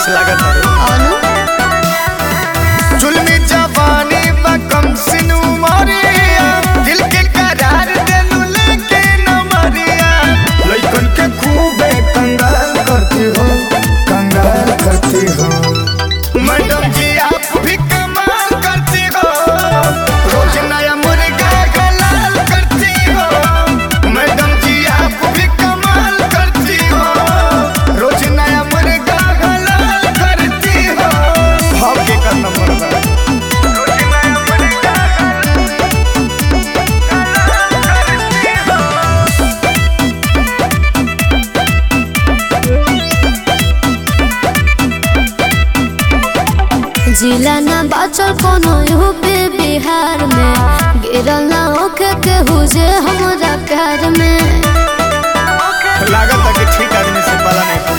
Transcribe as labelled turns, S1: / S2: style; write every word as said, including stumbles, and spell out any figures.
S1: जैसे लागत है
S2: अनु
S1: जुल्मी जवानी बा कम सिनु मरिया दिल के करार देनु लेके न मरिया लइकन के खूबे कंगाल करती हो कंगाल करती हो मैडम जी आप भी कमाल करती हो रोज नया मुर्गा हलाल करती हो मैडम जी आप भी कमाल करती हो रोज नया मुर्गा हलाल करती हो भाव के का नंबर बा रोज नया मुर्गा हलाल करती हो
S2: जिला ना बाचल कोनो यूपी बिहार में गिरल ना ओखे के हुजे हमरा प्यार में
S1: लागत है कि ठीक आदमी से पाला नहीं